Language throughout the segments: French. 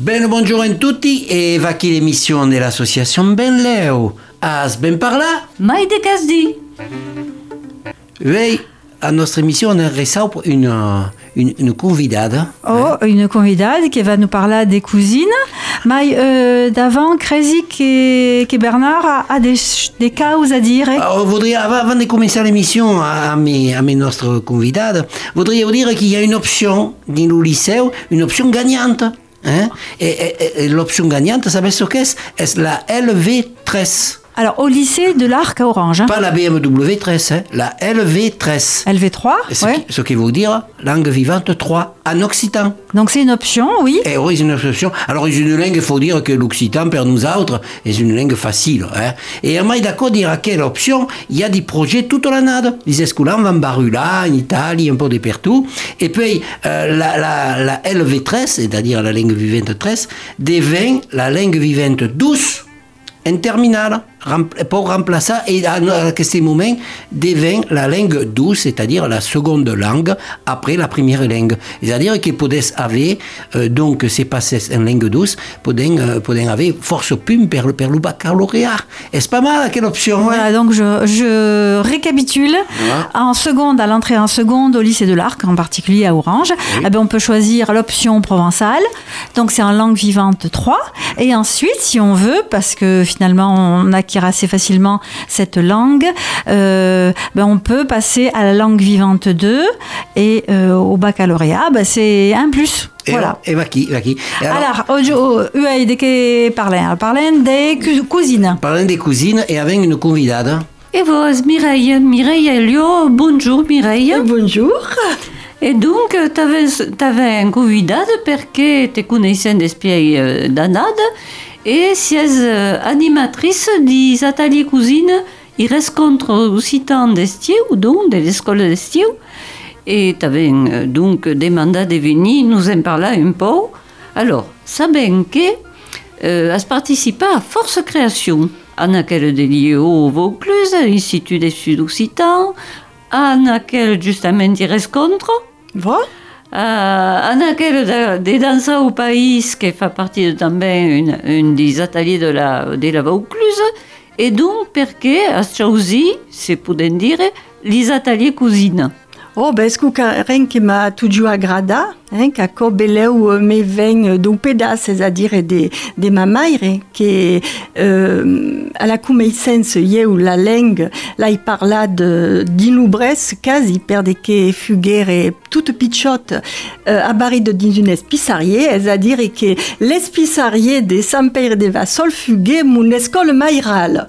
Ben bonjour a tutti e va qui l'émission de l'association Benleu. As ben parla? Mai de casdi. Oui, à notre émission on a reçu une convidade. Une convidade qui va nous parler des cousines. Mais d'avant, Crazy que Bernard a des choses à dire. Avant de commencer l'émission à notre convidade, voudrais vous dire qu'il y a une option dans le lycée, une option gagnante. Hein? Et l'option gagnante, savez ce qu'est? C'est la LV13. Alors, au lycée de l'Arc à Orange. Hein. Pas la BMW 13, hein, la LV13. LV3, Ce qui veut dire langue vivante 3 en occitan. Donc c'est une option, oui. Et oui, c'est une option. Alors, c'est une langue, il faut dire que l'occitan, pour nous autres, est une langue facile. Hein. Et on est d'accord dire à quelle option il y a des projets toute l'année. Les écoles vont Barula, en Italie, un peu de partout. Et puis, la LV13, c'est-à-dire la langue vivante 13, devient la langue vivante 12 en terminale. Pour remplacer, et à ce moment, devient la langue 12, c'est-à-dire la seconde langue après la première langue. C'est-à-dire qu'ils pouvaient avoir, donc, c'est passé en langue 12, pouvaient avoir force pum per le baccalauréat. Est-ce pas mal, quelle option? Voilà, donc je récapitule. En seconde, à l'entrée en seconde au lycée de l'Arc, en particulier à Orange, oui. On peut choisir l'option provençale. Donc, c'est en langue vivante 3. Et ensuite, si on veut, parce que finalement, on acquiert assez facilement cette langue, on peut passer à la langue vivante 2 et au baccalauréat, c'est un plus. Voilà. Et va qui? Alors, aujourd'hui, de quoi parlons des cousines. Parlons des cousines et avec une convidade. Et vous, Mireille Elio, bonjour Mireille. Bonjour. Et donc, t'avais un convidade parce que tu connaissais des spies d'Anade. Et si animatrice des ateliers cousines, il rencontre aussi tant d'estiers ou donc de l'école d'estiers. Et tu avais donc demandé de venir nous en parler un peu. Alors, savez que a participé à Force Création, en laquelle délié au Vaucluse, l'Institut des Sud-Occitans, en laquelle justement il rencontre. Voilà. En laquelle des danses au pays, qui fait partie de une des ateliers de la Vaucluse, et donc perché a choisi, c'est pour dire, les ateliers cousines. Est-ce que m'a toujours agradé, qu'à beleu me veng d'un pedaç, c'est-à-dire de ma mère, qui à la connaissance eu la langue, là il parla d'inubres, quasi per de que fuguere toute pichotte à baride dans une espissariée, c'est-à-dire que l'espissariée de Sant Pere de Vassol fuguait mon école maïrale.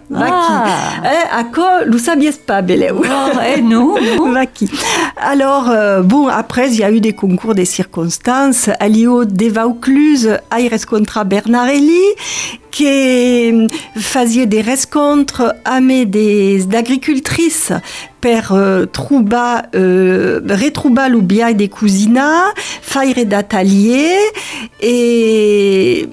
À quoi, vous saviez pas, beleu? Et nous? Vaki. Alors, après, il y a eu des concours des circonstances. À l'IO de Vaucluse, il rencontra Bernard Elie, qui faisait des rencontres avec des agricultrices per retrouver l'oublier des cousinats, faire d'ateliers et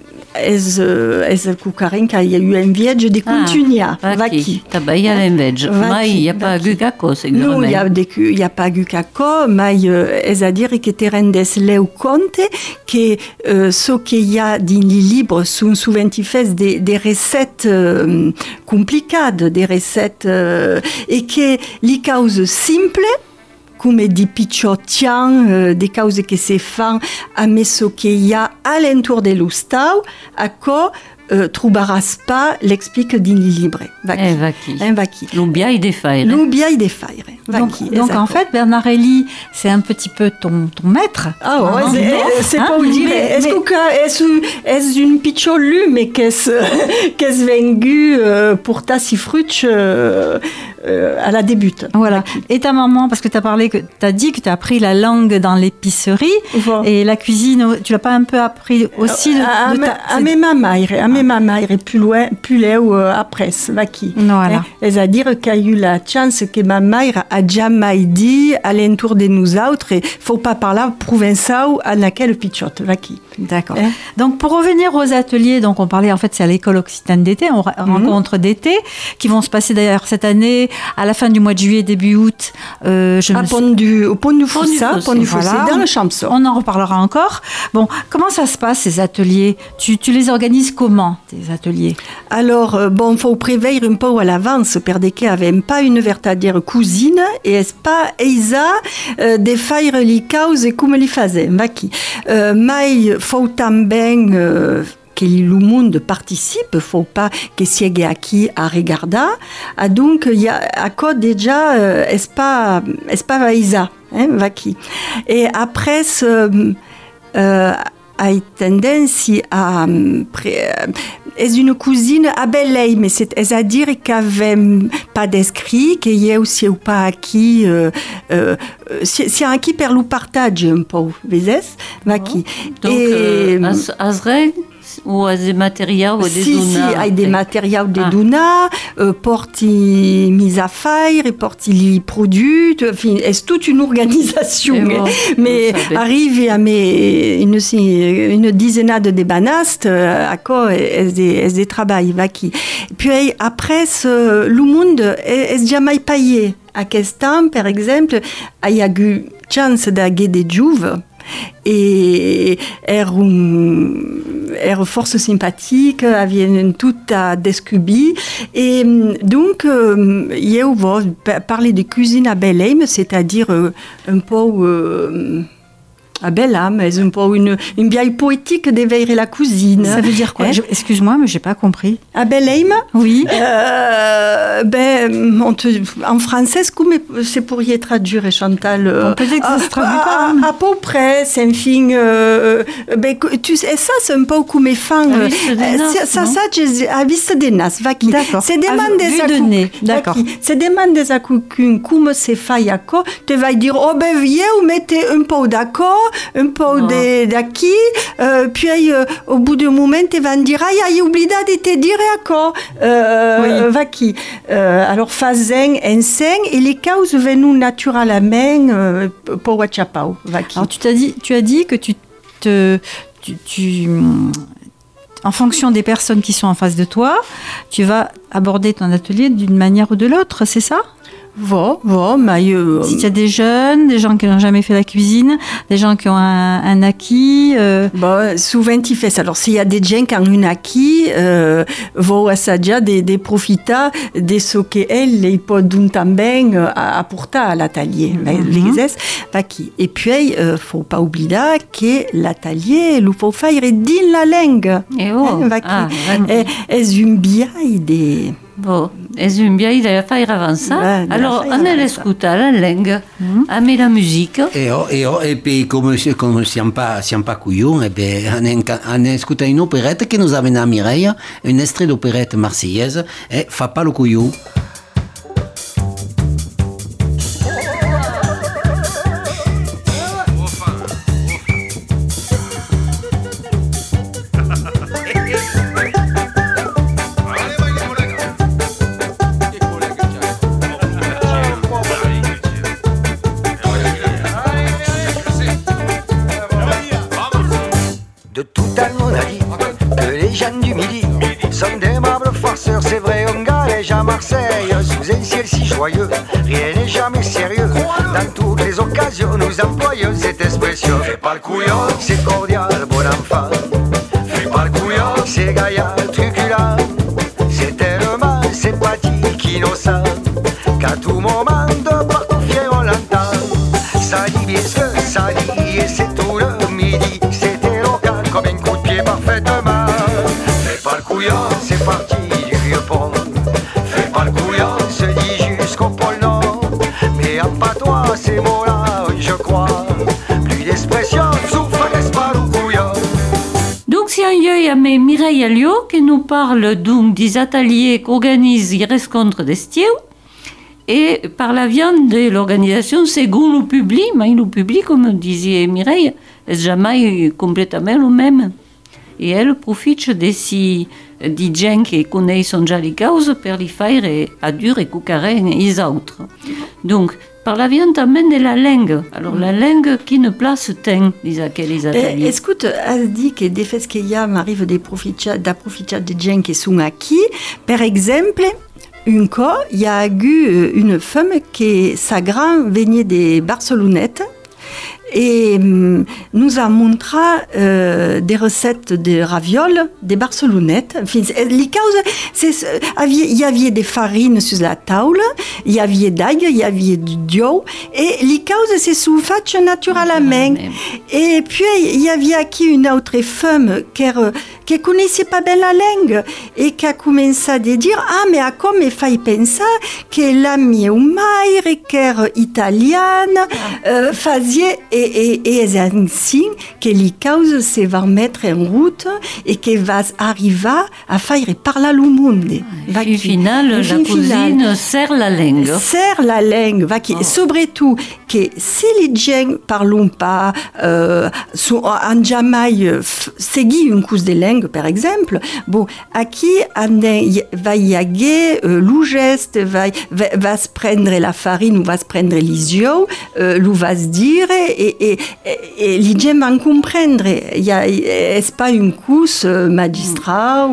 il y a eu un viage de continuer. Vaki. Il y a un viage. Mais il n'y a pas de caco, c'est non, il n'y a pas de caco, mais c'est-à-dire que tu rendes le compte que ce qu'il y a dans les livres sont souvent des recettes compliquées, des recettes et que les causes simples, comme des pichotiens, des causes qui se font à ce qu'il y a à l'entour de l'ustau, à quoi trouveras pas l'explique dans les livres. Vaki. L'oubliaille des failles. Donc en fait, Bernard Elie, c'est un petit peu ton maître. C'est pas vous dire. Est-ce une picholu, mais qu'est-ce vengu pour ta si fruche à la débute. Voilà. Et ta maman, parce que tu as dit que tu as appris la langue dans l'épicerie et la cuisine, tu l'as pas un peu appris aussi à mes mamans et plus loin après Vaki. Voilà. C'est-à-dire qu'il y a eu la chance que ma mère a jamais dit à l'entour de nous autres, il faut pas parler provençal à laquelle pichotte Vaki. D'accord. Donc pour revenir aux ateliers, donc on parlait en fait c'est à l'école occitane d'été, on rencontre d'été qui vont se passer d'ailleurs cette année à la fin du mois de juillet, début août. Au Pont du Fossé, dans le Champsaur. On en reparlera encore. Bon, comment ça se passe, ces ateliers? Tu les organises comment, tes ateliers? Alors, faut prévenir un peu à l'avance, perché avem pas une vertadière cousine et est pas eisa de faire les causes comme li fazem, vaki. Mais faut também que le monde participe, faut pas que siègue aquí a regarder. Donc, il y a à quoi déjà est pas eisa, vaki. Et après a tendance à est une cousine à Belém, mais c'est-à-dire qu'avem pas d'escrit, qu'il y a aussi ou pas acquis, si acquis per le partage un peu, vezes, vaki. Donc, azreg ou a des matériaux de si, dona? Si, des matériaux de dona, porti mise à faire, porti les produits, enfin, est toute une organisation. Mais arrive à une dizaine de banastes, à quoi est des travail, vaki. Puis après, le monde est jamais payé. À Kestam, par exemple, il y a eu chance d'aguer des jouves. Et force sympathique, viennent toutes à Descubi. Et donc, il y a parler de cuisine à Belém, c'est-à-dire un peu à Belém, mais un peu une vieille poétique d'éveiller la cuisine. Ça veut dire quoi? Excuse-moi, mais j'ai pas compris. À Belém? Oui. En français, comment c'est pourriez traduire, Chantal? Peut-être que ça se traduit pas. À peu près, c'est un film. Tu sais, ça, c'est un peu comme mes fans. Ça, j'ai à vista de nas, vaki. D'accord. C'est des man des nez. D'accord. C'est des man des acoucunes, comme c'est fait, d'accord? Tu vas dire, viens, ou mettez un peu d'accord. Un peu d'acquis, puis au bout d'un moment, tu vas me dire, j'ai oublié de te dire d'accord, vaki. Alors, fazen, enseigne, et les causes viennent naturellement pour Wachapao, vaki. Alors, tu as dit que en fonction des personnes qui sont en face de toi, tu vas aborder ton atelier d'une manière ou de l'autre, c'est ça? Mais si tu as des jeunes, des gens qui n'ont jamais fait la cuisine, des gens qui ont un acquis. Souvent, tu fais ça. Alors, s'il y a des gens qui ont un acquis, vont déjà des profiter de ce qu'elles peuvent também apporter à l'atelier. Et puis, faut pas oublier que l'atelier, il faut faire dans la langue. C'est une vieille idée. Bon, és un vieil de faire avançar. Alors, on escuta la langue, avec la musique. Et puis, comme siamo pas couillons, on écoute une opérette que nous amène à Mireille, un extrait d'opérette marseillaise, et Fa pas le couillon. De tout temps on a dit que les gens du Midi sont d'aimables farceurs, c'est vrai on galège à Marseille sous un ciel si joyeux, rien n'est jamais sérieux. Dans toutes les occasions nous employons cette expression. Fais pas le couillon, c'est cordial, bon enfant. Fais pas le couillon, c'est gaillard, truculent. C'est tellement sympathique, innocent, qu'à tout moment de partout fier on l'entend. Ça dit bien ce que ça dit et c'est tout le Midi. Comme un coup de pied parfaitement. Fais pas le couillon, c'est parti du vieux pont. Fais pas le couillon, se dit jusqu'au pôle Nord. Mais en patois, ces mots-là, je crois, plus d'expression, souffre, n'est-ce pas le couillon. Donc, si un yeux à Mireille Alliot qui nous parle donc des ateliers qu'organisent les rencontres d'estieu. Et par la viande de l'organisation, según le public, mais le public, comme disait Mireille, n'est jamais complètement le même. Et elle profite de ces gens qui connaissent déjà les causes pour les faire à dur et cucarrer les autres. Donc, par la viande amène de la langue. Alors, la langue qui ne place tant, disent les ateliers. Écoute, elle dit que des faits qu'il y a, m'arrive des profits de gens qui sont acquis. Par exemple, un cas, il y a eu une femme qui, sa grand venait de Barcelonnette et nous a montré des recettes de ravioles des Barcelonnettes. Enfin, il y avait des farines sur la table, il y avait d'ail, il y avait du dio, et les causes c'est sous fait naturellement. Et puis il y avait qui une autre femme qui connaissait pas bien la langue et qui a commencé à dire mais à comme il faut penser que la mia mère qu'ère italienne faisait et c'est ainsi que les causes se vont mettre en route et que va arriver à faire parler le monde. Au final, la cuisine sert la langue. Sert la langue, surtout que si les gens parlent pas en jamais seguir une course de langue, par exemple, bon, aquí va y avoir le geste, va se prendre la farine ou va se prendre les œufs, l'ou va se dire et les gens vont comprendre. C'est pas une course magistrat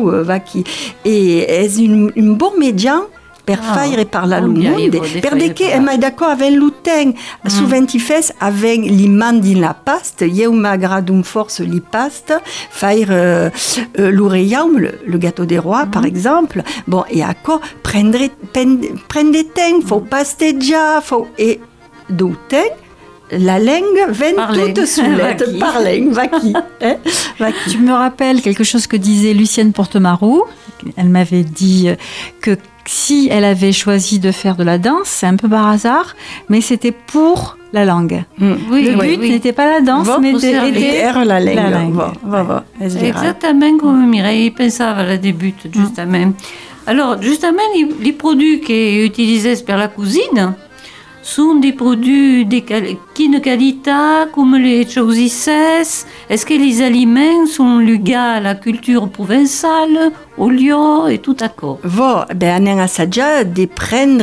et c'est un bon médian per faire parler al monde, perché è d'accord avec le temps. Souvent il fait avec les mains dans la paste. Io m'agrade un force les pastes, faire l'oreillon, le gâteau des rois par exemple. Bon, et à quoi prendre des temps, faut pastejar, faut et d'autres. La langue vient toute soulette, parler, vaqui. Tu me rappelles quelque chose que disait Lucienne Portemarou. Elle m'avait dit que si elle avait choisi de faire de la danse, c'est un peu par hasard, mais c'était pour la langue. Oui, le but n'était pas la danse, mais c'était la langue. Exactement comme Mireille pensava al début, justement. Alors, justement, les produits qui sont utilisés pour la cuisine sont des produits de qualité, comme les choses. Est-ce que les aliments sont liés à la culture provençale, au lieu et tout d'accord? On a assaggiato de prendre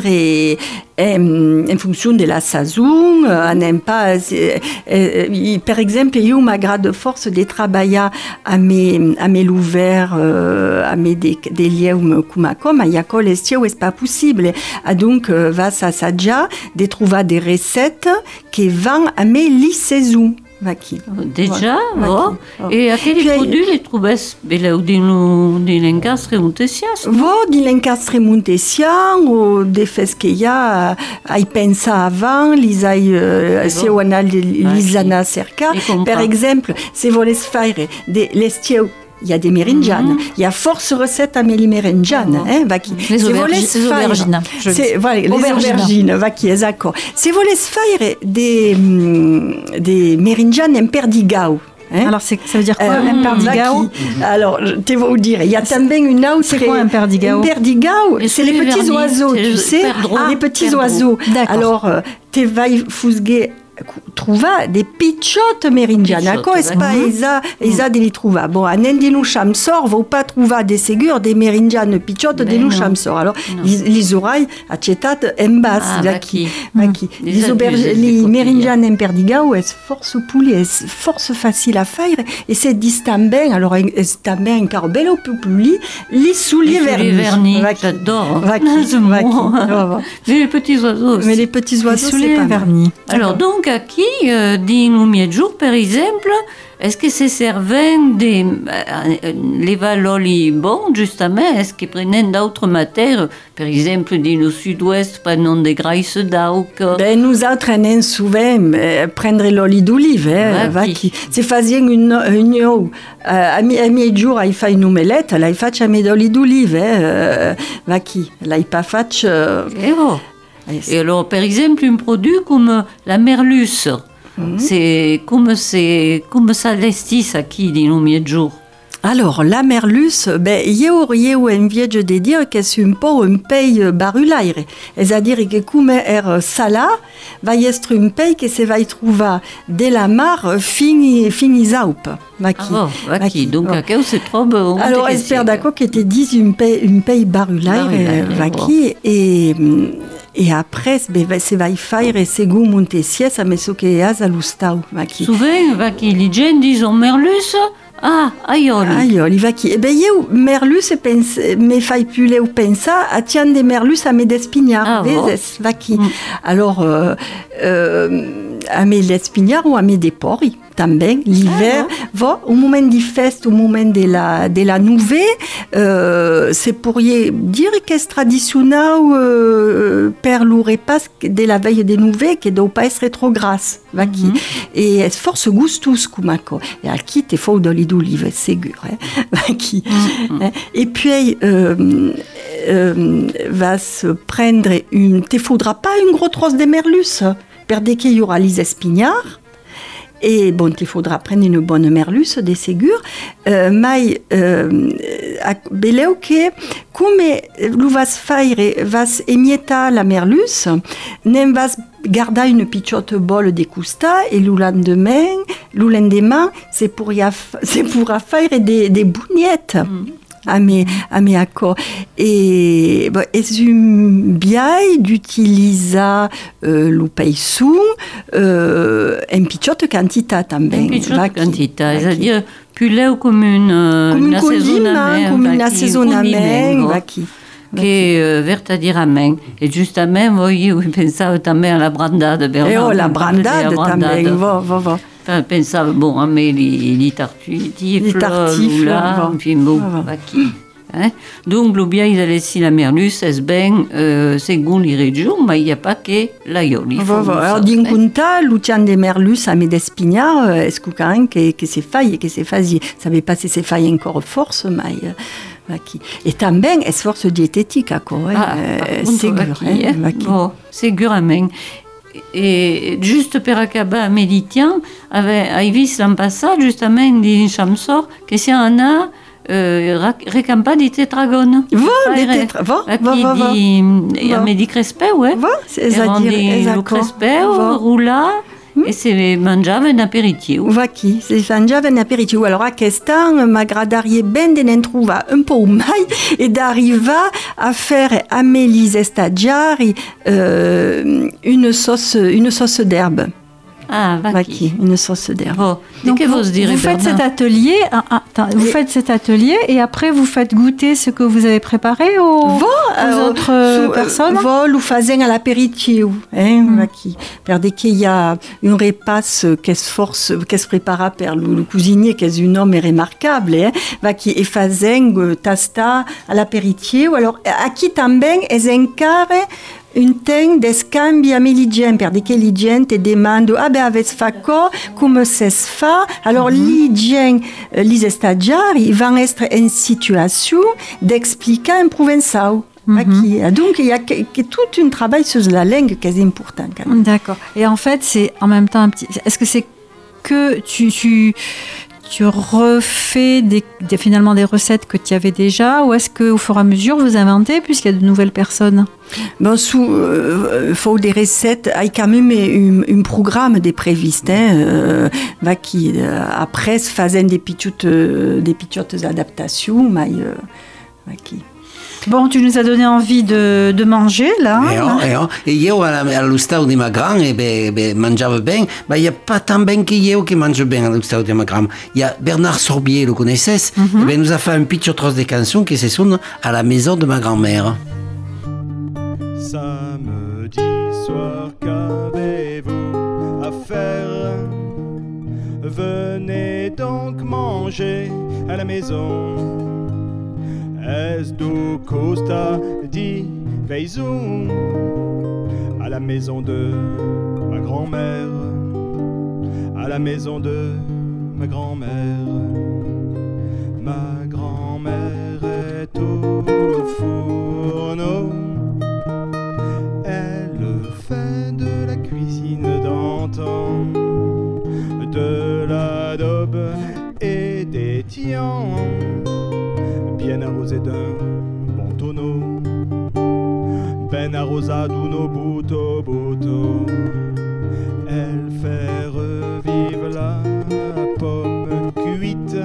en fonction de la saison. On n'aime pas. Par exemple, io m'agrade force de travailler à mes l'ouvert, à mes des lieux comme il y a l'estiu c'est pas possible. Donc va s'assaggiare de trouver des recettes qui vont à mes les saisons. Déjà, et à quels produits les trouvez di l'encastre montessias? Di l'encastre montessias ou des fesses qu'il y a pensé avant, si on a l'isana cerca. Par exemple, si vous voulez faire l'estiu, il y a des merinjanes. Il y a force recettes à mes merinjanes. Les aubergines. Les aubergines. D'accord. Si vous voulez faire des merinjanes en perdigao. Alors, ça veut dire quoi, un perdigao? Alors, je vais vous dire, il y a também une autre... C'est quoi un perdigao? Un perdigao, c'est les petits oiseaux, tu sais, les petits oiseaux. Alors, tu vas fousguer trouva des picciottes merindiane. À quoi est-ce pas esa de les trouver? Bon, à Nendino Chamsor, vous pas trouver des ségures des merindianes picciottes de nous Chamsor. Alors, les oreilles accetate en basse, qui. Les merindianes en perdigao, est force poulie, est force facile à faire, et c'est distingué, alors, c'est também encore bello plus les souliers vernis. J'adore. Les petits oiseaux. Mais les petits oiseaux, c'est pas vernis. Alors, donc, aquí, din un mietjour, per exemple, est-ce que se servent les valori bons, justement? Est-ce qu'ils prennent d'autres matières? Par exemple, din au sud-ouest, prennent des graisses d'auc? Nous autres, on souvent prendre l'oli d'olive. Si faisions une eau, à mietjour, il fait une omelette, là, il fait un d'oli d'olive. Là, il pas fait... Et alors, par exemple, un produit comme la merluce, c'est comme ça l'estis aquí di un mietjour. Alors, la merluce, io envie de dire que c'est un peu un pays barulaire. C'est-à-dire que comme est sala, va y être un pays que se va y trouver de la mar fini zaup. Donc, à quoi se trouve? Alors, j'espère d'accord que tu dis un pays barulaire, et après, se va y faire ce goût montessier, ça me so que as à l'ustau. Souvent, les gens disent merluce, Ah, aioli. Aioli, va chi. E beh, io merlus me fai più le pensa a tian de merlus a me d'espignar, vezes, va chi. Alors, a me d'espignar ou a me de porri. Também, l'hiver, au moment du fest, au moment de la nouvelle, c'est pour y dire que c'est traditionnel per le repas de la veille des nouvelles, que doit pas être trop grasse, vaki. Et est force gustus kumako. Et à qui te faut d'olive d'olive, c'est sûr, vaki. Et puis, va se prendre te faudra pas une grosse trosse de merlus, per de qu'il y aura les espignards. Et bon, il faudra prendre une bonne merlus, des ségur. Mais, beleu que, comme lu vas faire, vas émieta la merlus, nem vas garder une petite bol de custa, et le lendemain, c'est pour faire des bougnettes. À mes accords. Et bon, est bien d'utiliser le paysou en petite quantité também. En petite quantité, c'est-à-dire plus comme un assaisonnement che vertadiramment. E giustamente voi pensavo també a la brandade. La brandade també, va. Pensavo, bon, a me les tartifles, là, puis bon, qui. Donc, le bien, ils allaient si la merlus, c'est bien, según les régions, mais il n'y a pas que l'aioli. Alors, d'un côté, l'outil de merlus à mes d'espignar, est-ce que quand même que c'est faille, que c'est failli. Ça ne veut pas si c'est faille encore force, mais. Et também esforce diététique, quoi. Segurament. Et juste per acabar a Méditian, hai vist l'an passat justament din Chamsor que si on a recampat di tetragon. Va. A Medi Crespeu, c'est-à-dire le Crespeu, roula, et se mangiava un aperitiu. Va qui, se mangiava un aperitiu. Alors aquest any m'agradaria ben de n'en trobar un peu mai et d'arriver à faire a mes stagiari une sauce d'herbe. Ah, vaki. Une sauce d'herbe. Oh. Donc vous faites cet atelier, faites cet atelier et après vous faites goûter ce que vous avez préparé aux autres personnes. Nous faisons à l'apéritif, vaki. Perdez qu'il y a une repas qu'est-ce prépara per le cuisinier, qu'est un homme remarquable, vaki et faisons tasta à l'apéritif. Alors à qui também es encare un temps d'escambi a l'hygiène, per que l'hygiène te demande avec faco, comme c'est fait. Alors l'hygiène, les stagiaires, ils vont être en situation d'expliquer en provençal. Donc il y a tout un travail sur la langue qui est important. Quand même. D'accord. Et en fait, c'est en même temps un petit. Est-ce que c'est que tu refais finalement des recettes que tu avais déjà, ou est-ce qu'au fur et à mesure vous inventez puisqu'il y a de nouvelles personnes? Bon, faut des recettes, il y a quand même un programme de prévistes, qui après se faisaient des petites adaptations, mais qui. Bon, tu nous as donné envie de manger, là. Et io allo stau di Magran mangiavo bien, mais il n'y a pas tant bien que io qui mange bien allo stau di Magran. Il y a Bernard Sorbier, le connaissez, et nous a fait un petit trosse de chansons qui se sonne à la maison de ma grand-mère. Samedi soir, qu'avez-vous à faire? Venez donc manger à la maison. Es du Costa di Veizou, à la maison de ma grand-mère, à la maison de ma grand-mère. Ma grand-mère est au fourneau, elle fait de la cuisine d'antan, de l'adobe et des tiens, bien arrosé d'un bon tonneau, ben arrosado uno buto. Elle fait revivre la pomme cuite,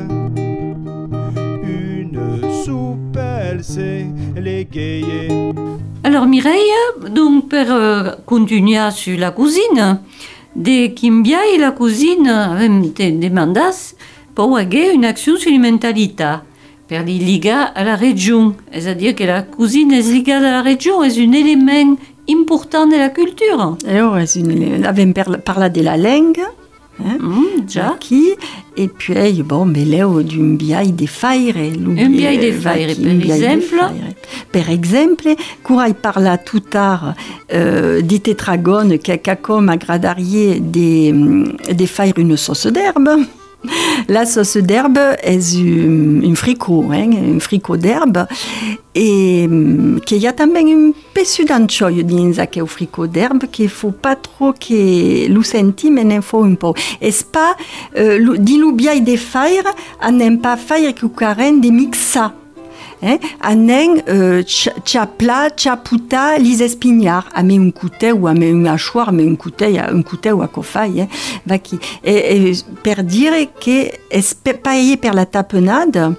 une soupe, elle sait l'égayer. Alors Mireille, donc pour continuer sur la cuisine, de Kimbia et la cuisine, avec des mandas, pour avoir une action sur la mentalité, per li liga à la région. C'est-à-dire que la cuisine est liée à la région, est un élément important de la culture. Avem parlat de la langue, Già. qui, et puis, bon, mais là, d'un biai de faire. Un biai de faire, per exemple, curai parla tout tard di tetragon che com agradarie de faire une sauce d'herbe. La sauce d'herbe est un fricot, un fricot d'herbe, et qu'il y a também un peçu d'ancioio dins aquel fricot d'herbe qu'il faut pas trop que lo senti, mais n'en faut un peu. És pas, di lo biai de faire, anem pas faire que caren de mixar. Anem txapla, txaputa, lis espignars, ame un couteau ou ame un hachoir, ame un couteau à cofai, vaki. Et per dire que es paie per la tapenade,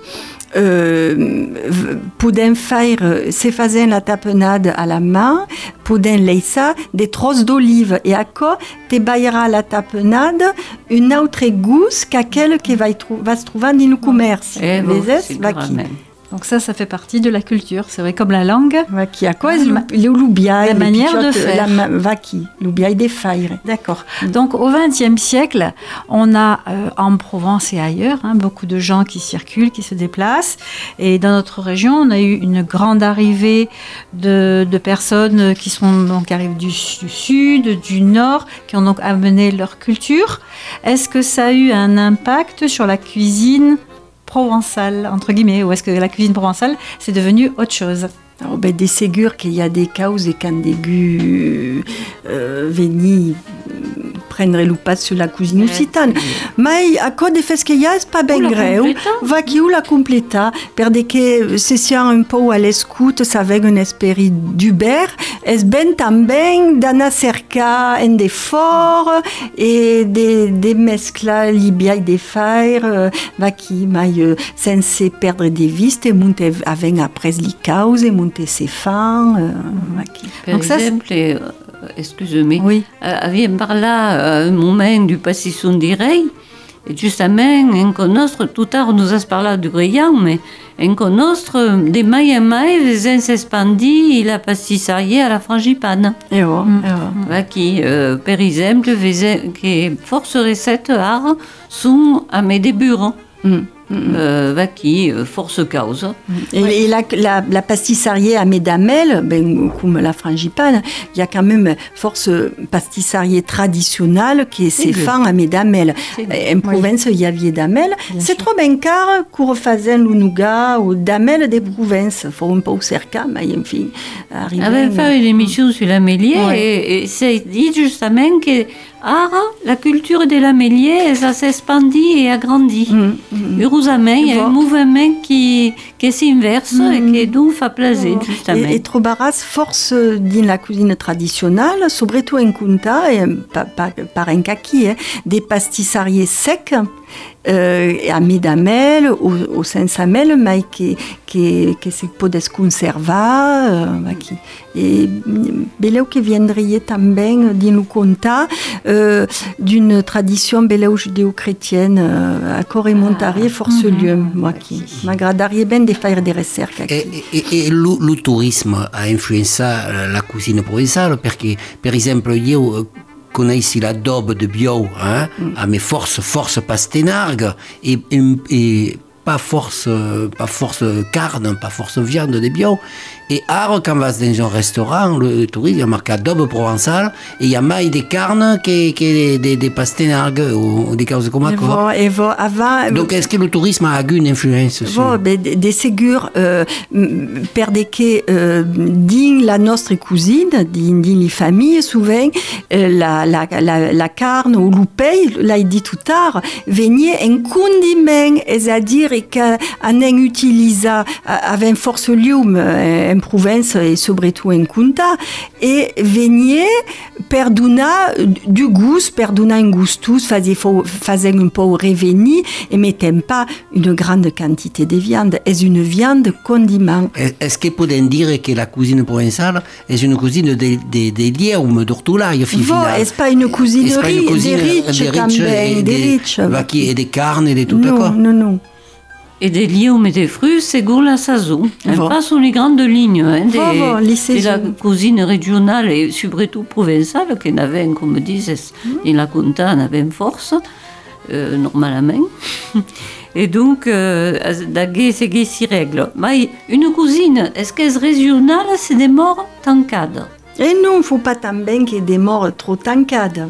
podem faire, se fazen la tapenade à la main, podem leisa des trosses d'olive, et à quoi te baillera la tapenade un autre goût qu'aquelle que va se trouver dans le commerce. Donc ça fait partie de la culture, c'est vrai, comme la langue. Qui a quoi la manière de faire. L'oubiaï des faire. D'accord. Donc au XXe siècle, on a en Provence et ailleurs beaucoup de gens qui circulent, qui se déplacent. Et dans notre région, on a eu une grande arrivée de personnes qui arrivent du sud, du nord, qui ont donc amené leur culture. Est-ce que ça a eu un impact sur la cuisine provençale, entre guillemets, ou est-ce que la cuisine provençale, c'est devenu autre chose? Alors, des ségur qu'il y a des causes et quand des gus venir prendre le pas sur la cuisine occitane. Mais à cause des faits qu'il y a, c'est pas bien greu. Va qui ou la completa, perde que se sia un peu à l'escoute, ça avec un esprit d'Uber, es ben também d'ana cerca en d'effort et des mescla libia de faire, va qui mais sans perdre de vista, monte avec après les causes, monte ses fins, va qui. Donc exemple, excusez-moi, oui. Aviam parlat un moment du pastisson d'Irei, et justement, en conostre, tout tard nous has parlat du Grillant, mais en conostre, de mai en mai, les ens expandit la pastisserie à la frangipane. Et voilà. Qui, par exemple, que force recettes art sont à mes débuts. Qui force cause. Et la pastisserie à Médamel, comme la frangipane, il y a quand même force pastisserie traditionnelle qui est ses fins à Médamel. En Provence, il y avait Damel. C'est trop bien car qu'on faisait le nougat ou Damel des Provences. Il faut un peu cerca, mais enfin, arriver. On avait fait une émission sur l'amélier et c'est dit justement que la culture de l'amélier, ça s'expandit et agrandit. Heureusement, il y a un mouvement qui s'inverse et qui donc fait plaisir, justement. Et trobaràs force dans la cuisine traditionnelle, surtout en Kunta, par un kaki, des pastisseries secs, a Médamel, au Saint-Samel, mais que se peut conserver. Et beleu que viendrait também dans le Kunta d'une tradition beleu judéo-chrétienne à Corée-Montarier, force lieu, moi qui m'agradarie bien de faire des recherches. Et le tourisme a influencé la cuisine provençale, parce que, par exemple, io connais l'adobe de bio, à mes forces pastenargues et pas force carne, pas force viande de bio. Et quand on va dans un restaurant, le touriste a marqué adobe provençal et il y a maille des carnes que des pastenargues ou des choses comme ça. Donc est-ce que le tourisme a eu une influence sur des ségur perdre que dans la notre cuisine, dans les familles souvent la carne ou le pays, là il dit tout tard, venait un condiment, c'est-à-dire qu'on utilisa avec force lium en Provence et sobretot en Cunta, e venier per donar du gust, per donar un gustus, faisant un peu revenir et mettant pas une grande quantité de viande. C'est une viande condiment. Est-ce que podem dire que la cuisine provençale est une cuisine de lieume, d'ortolai, C'est pas une cuisine des riches, et des carnes et de tout, d'accord? Non. Et des lieumes et des fruits selon la saison. Pas sur les grandes lignes de la cuisine régionale et surtout provençale, qui n'avait, comme disait, in la Cunta, n'avait une force, normalement. Et donc, c'est ces règles. Mais une cuisine, est-ce qu'elle est régionale, c'est des morts tancades? Et non, il ne faut pas también qu'il y ait des morts trop tancades.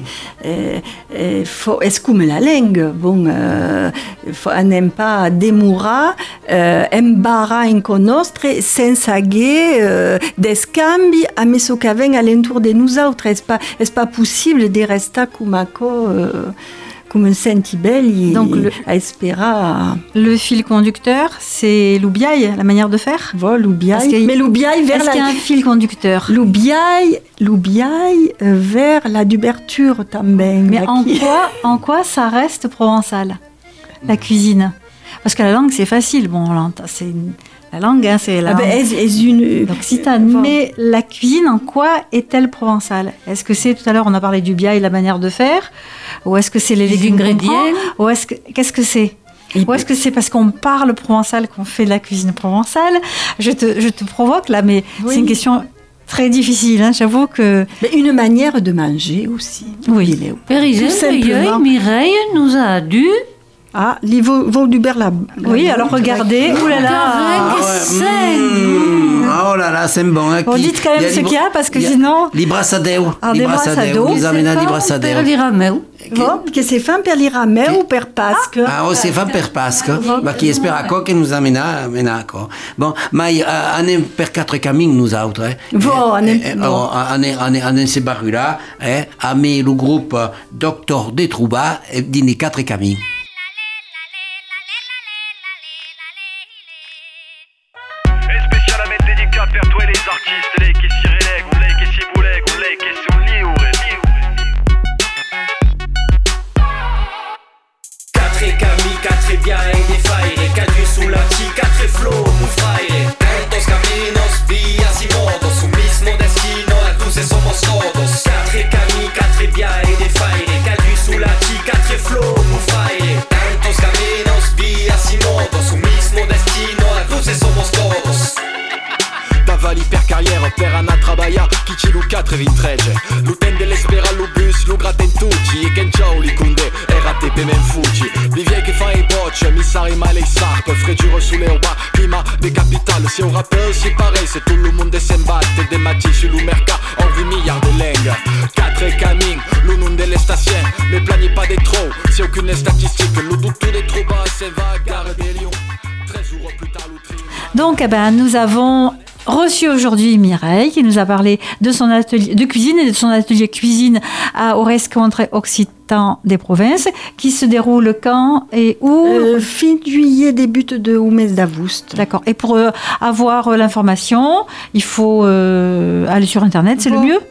C'est comme la langue. Bon, on n'aime pas demourar, embarra en conostre, sense haguer d'escambi à messo qu'avent à l'entour de nous autres. C'est pas possible de rester comme un sentibel à espérer. Le fil conducteur, c'est l'oubiaï, la manière de faire. Voilà, l'oubiaï. Mais l'oubiaï vers Est-ce qu'il y a un fil conducteur? L'oubiaï vers la d'ouverture también. Mais en quoi ça reste provençal, la cuisine? Parce que la langue, c'est facile. Bon, la langue, c'est la l'occitane. Mais la cuisine, en quoi est-elle provençale? Est-ce que c'est, tout à l'heure, on a parlé du biaï, la manière de faire? Ou est-ce que c'est les ingrédients? Ou qu'est-ce que c'est? Ou est-ce que c'est parce qu'on parle provençal qu'on fait de la cuisine provençale? Je te provoque là, mais c'est une question très difficile, hein, j'avoue que... Mais une manière de manger aussi. Oui. Par exemple, Mireille nous a dû... Ah, les veaux du berlab. Oui, alors regardez. Ouh là là. Oh là là, c'est bon. Bon, dites quand même ce qu'il y a, parce que sinon... Les brassadeu. Les brassadeu. Les amena di brassadeu. Per l'irameu. Bon, que c'est fait per l'irameu ou per Pasque? Ah, c'est fait per Pasque. Ma qui espère que nous amena. Bon, mais on est per 4 camins, nous autres. Bon, on est ces barres-là. On met le groupe Docteur de Trouba dans les 4 camins. Per toi les artistes, les qui s'y relèguent, ou les qui s'y bouleg, ou les qui sont liure. 4 cami, 4 bien et des failles, 4 sous la chi, 4 flow, mon frère. Tantos caminos, vías y modos, un mismo destino, a cruces somos todos. 4 cami, 4 bien et des failles, 4 sous la chi, 4 flow, mon frère. Tantos caminos, vías y modos, un mismo destino, a cruces somos todos. Tavali per carrière, per Anna trabaia, chi ci lu 4 vintrege. L'utende l'espera lu bus, lu gratten tutti, e che ciao li kunde, RATP men fugi. Li vie che fa i bocce, mi sari male i sarp, fredure sulle oba, climat des capitales. Si un rappeur si pareil, c'est tout le monde s'en batte, des matchs sur le mercat, on vit milliards de lengues. 4 camins, le nom de l'estation, mais planiez pas des trop, c'est aucune statistique, le doute des trop bas, c'est vague, gare des lions. 13 jours plus tard, l'outrine. Donc, nous avons reçu aujourd'hui Mireille qui nous a parlé de son atelier de cuisine et de son atelier cuisine au Rescontre Occitan des Provinces qui se déroule quand et où? Fin juillet, début de mes d'août. D'accord. Et pour avoir l'information, il faut aller sur Internet, c'est le mieux?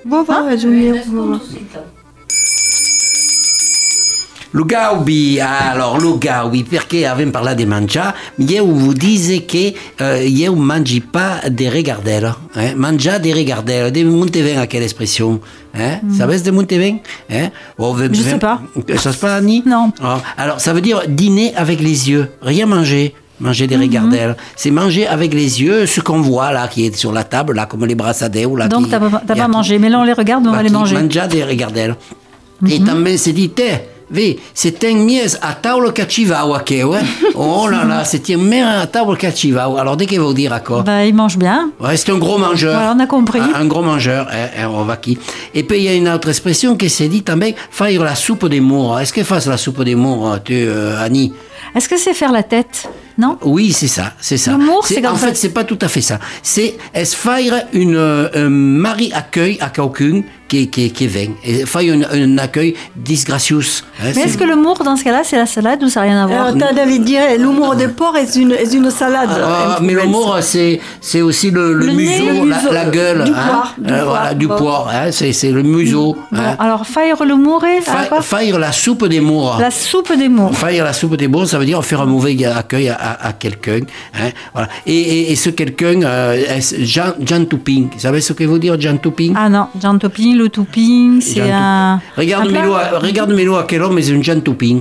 Le gaubi, perché avem parlato di mangiare, io vi dico che io non mangio pas des regardelles. Mangiare des regardelles, de Monteven, quelle expression? Savez de Monteven? Je sais pas. Ça se passe, Annie? Non. Alors, ça veut dire dîner avec les yeux, rien manger. Manger des regardelles, c'est manger avec les yeux ce qu'on voit là, qui est sur la table, là, comme les brassadeu. Là, donc, t'as pas mangé, mais là, on les regarde, on va les manger. Mangiare des regardelles. Et também se dit, vedi, se ten mies a tavola che ci va oh là là, c'est un mère à table che ci va. Alors, dès qu'il va dire à quoi? Il mange bien. Ouais, c'est un gros mangeur. Voilà, on a compris. Un gros mangeur, on va qui. Et puis, il y a une autre expression qui se dit também, faire la soupe des mours. Est-ce que fasse la soupe des mours, tu, Annie? Est-ce que c'est faire la tête? Non? Oui, c'est ça. L'humour, c'est en comme fait, ça. c'est pas tout à fait ça. C'est es faire un mari accueil à quelqu'un qui vient. Et faire un accueil disgracieux. Mais est-ce que l'humour, dans ce cas-là, c'est la salade ou ça n'a rien à voir? Alors, t'as David dirait, l'humour de porc est une salade. Mais l'humour, c'est aussi le museau, nez, la gueule. du poire, Voilà, du poire. C'est le museau. Bon, alors, faire l'humour et... Faire la soupe des mours. La soupe des mots. Faire la soupe des mours, ça veut dire faire un mauvais accueil à quelqu'un. Voilà. Et ce quelqu'un, Jean Touping. Vous savez ce que veut dire Jean Touping? Ah non, Jean Topping, le topping, c'est un... Regarde Mélo à quel homme est un Jean Touping.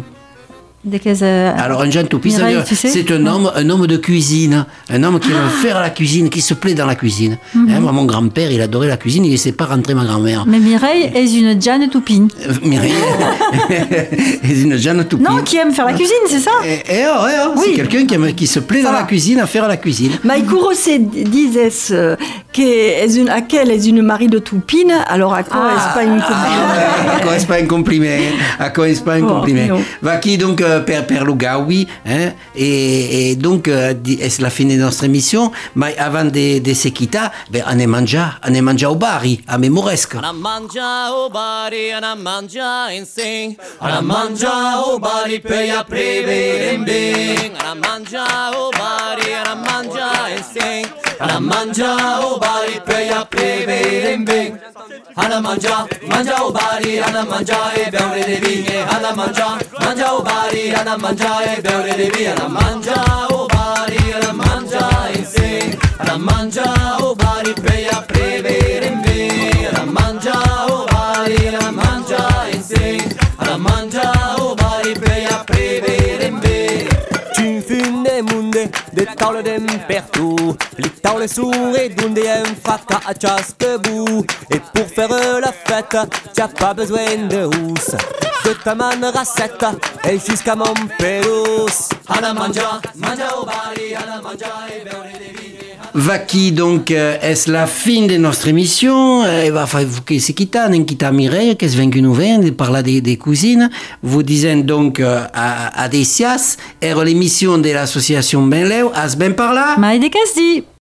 Alors un Jean Touping, ça veut dire, c'est un homme de cuisine, un homme qui aime faire la cuisine, qui se plaît dans la cuisine. Moi, mon grand-père, il adorait la cuisine, il ne laissait pas rentrer ma grand-mère. Mais Mireille est une Jeanne Touping. Mireille est une Jeanne Touping. Non, qui aime faire la cuisine, c'est ça? Oui. Oui. C'est quelqu'un qui se plaît dans la cuisine, à faire la cuisine. Ma Kurose disait à quel est une mari de Toupine, alors à quoi est-ce pas une copine? À quoi est-ce pas un compliment? À quoi est-ce pas un compliment? Non. Va qui donc per Lugawi, et donc c'est la fin de notre émission, mais avant de se quitter, on est mangé au bari, à Memoresque. On a mangé au bari, on a mangé in sing. On a mangé au bari, pay a prevere bing. On a mangé au bari, on a mangé in sing. On a mangé au bari, pay a prevere bing. On a mangé au bari, on a mangé e beure de vigne. On a mangé au bari, on a mangé e beure de vigne. On a mangé au bari, on a mangé in sing. On a mangé au bari, pay a prevere bing. On a mangé au bari, on a mangé in sing. On a mangé au bari, pay a prevere bing. Tu fumes des munde, des taules d'imperto. Les taules sourdes et d'onde un faca à chaque bout. Et pour faire la fête, t'as pas besoin de housse. De ta manne racette et jusqu'à mon pelos. À la manja au bari, à la manja et beure des vignes. Vaki, donc, est la fin de notre émission. Va vous que c'est quitta, n'inquiéta Mireille, qu'est-ce que nous vient de parler des cousines. Vous disons donc à Desias, et l'émission de l'association Benleu, as ben par là. Maï de Casdi.